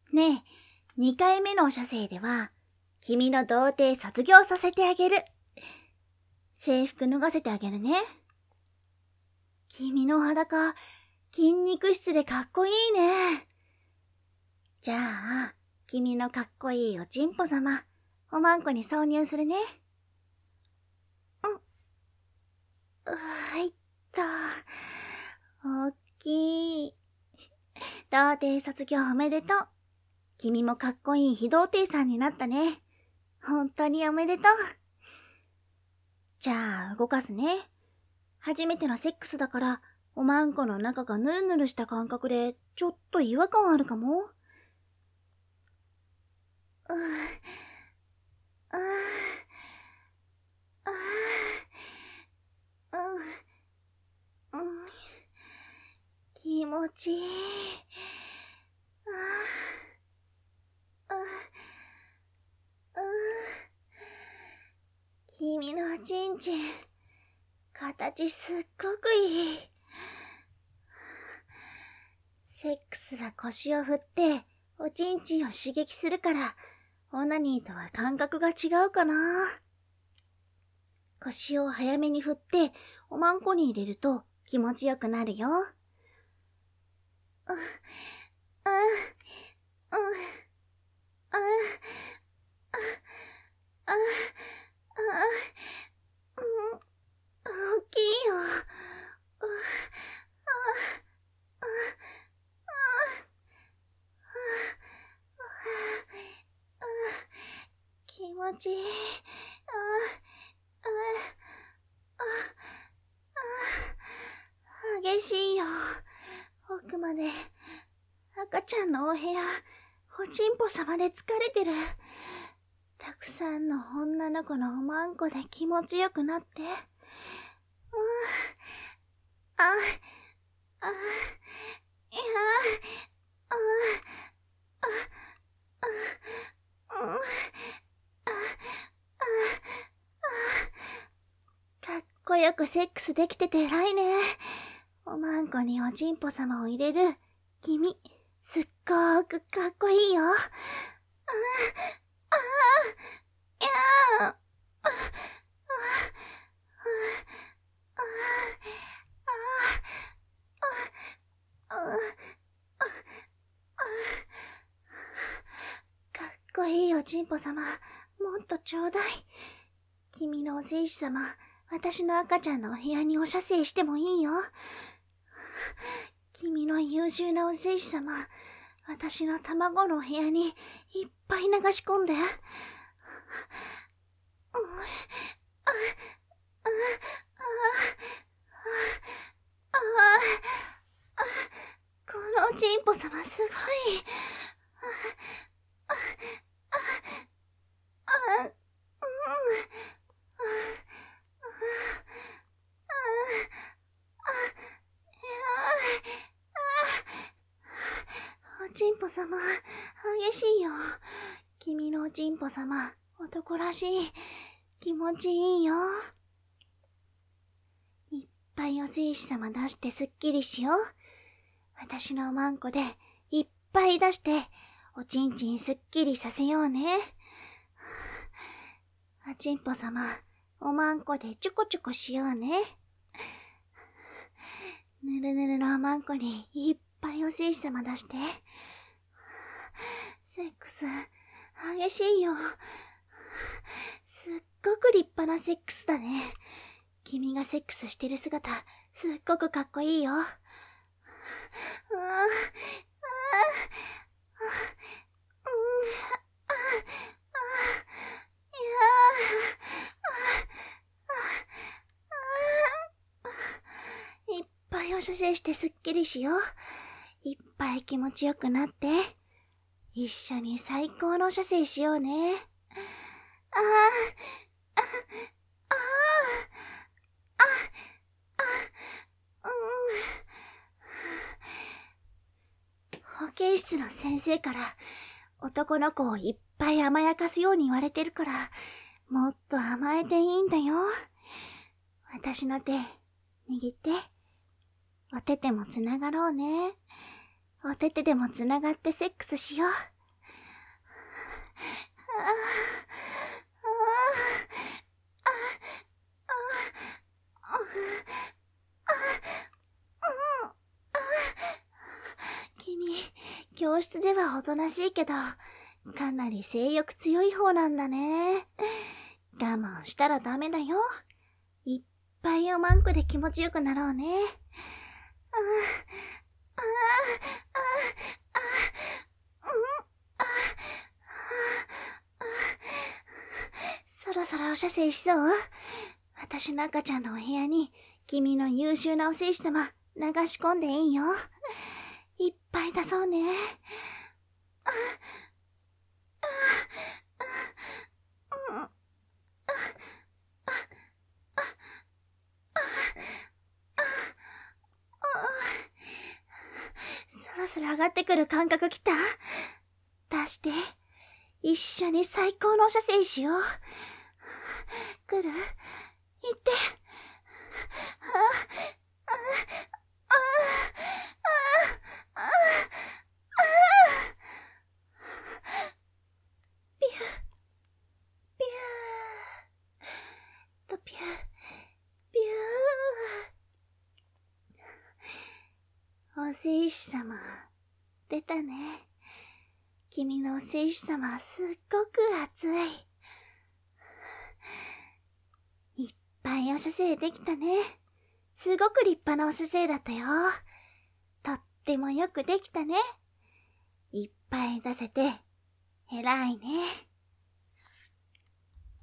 ねえ、2回目のお射精では、君の童貞卒業させてあげる。制服脱がせてあげるね。君の裸、筋肉質でかっこいいね。じゃあ、君のかっこいいおちんぽ様、おまんこに挿入するね。はいった。おっきい。童貞卒業おめでとう。君もかっこいい非童貞さんになったね。本当におめでとう。じゃあ、動かすね。初めてのセックスだから、おまんこの中がヌルヌルした感覚で、ちょっと違和感あるかも。気持ちいい。君のちんちん、形すっごくいい。セックスは腰を振って、おちんちんを刺激するから、オナニーとは感覚が違うかな。腰を早めに振って、おまんこに入れると気持ちよくなるよ。大きいよ。気持ちいい。激しいよ。奥まで。赤ちゃんのお部屋、おちんぽ様で疲れてる。たくさんの女の子のおまんこで気持ちよくなって。かっこよくセックスできてて偉いね。おまんこにおちんぽ様を入れる君、すっごーくかっこいいよ。かっこいいおちんぽ様、もっとちょうだい。君のお精子様、私の赤ちゃんのお部屋にお射精してもいいよ。君の優秀なお精子様、私の卵のお部屋にいっぱい流し込んで。このおちんぽ様すごい。おちんぽ様、激しいよ。君のおちんぽ様、男らしい。気持ちいいよ。いっぱいお精子様出してすっきりしよう。私のおまんこでいっぱい出して、おちんちんすっきりさせようね。おちんぽ様、おまんこでちょこちょこしようね。ぬるぬるのおまんこにいっぱいお精子様出して。セックス、激しいよ。すっごく立派なセックスだね。君がセックスしてる姿、すっごくかっこいいよ。いっぱいお射精してすっきりしよう。いっぱい気持ちよくなって、一緒に最高のお射精しようね。保健室の先生から男の子をいっぱい甘やかすように言われてるから、もっと甘えていいんだよ。私の手、握って。お手手もつながろうね。お手手でもつながってセックスしよう。 君、教室ではおとなしいけど、かなり性欲強い方なんだね。我慢したらダメだよ。いっぱいおまんこで気持ちよくなろうね。そろそろお射精しそう？私の赤ちゃんのお部屋に君の優秀なお精子様流し込んでいいよ。いっぱい出そうね。そろそろ上がってくる感覚きた？出して。一緒に最高のお射精しよう。来る？行って。ピュー、ピュー、とピュー、ピュー。お精子様、出たね。君のお精子様はすっごく熱い。いっぱいお射精できたね。すごく立派なお射精だったよ。とってもよくできたね。いっぱい出せて、偉いね。